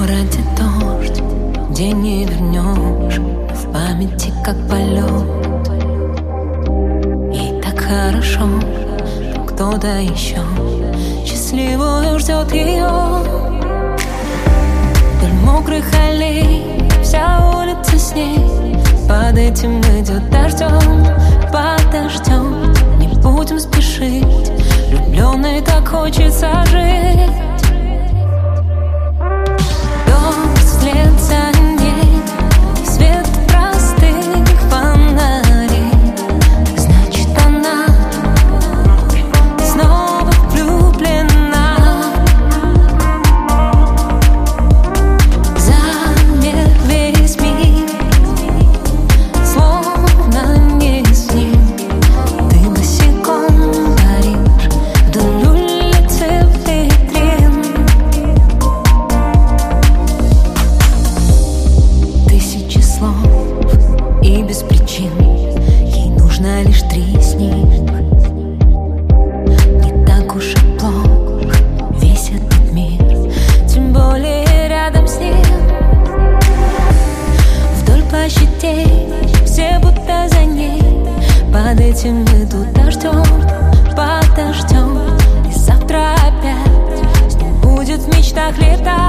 городе дождь, где не вернешь, в памяти как полет. Ей так хорошо, кто-то еще счастливую ждет ее. Вдоль мокрых аллей вся улица с ней, под этим идет дождем, под дождем. Не будем спешить, влюбленной так хочется жить. Дождь вслед за ней, свет простых фонарей. Значит, она снова влюблена. Замер весь мир, словно не с ним. Ты босиком паришь вдоль улицы витрин. Тысячи слов и без причин, ей нужно лишь 3 с них. Не так уж и плох весь этот мир, тем более рядом с ним. Вдоль площадей все будто за ней, под этим идут дождем, под дождем. И завтра опять с ним будет в мечтах летать.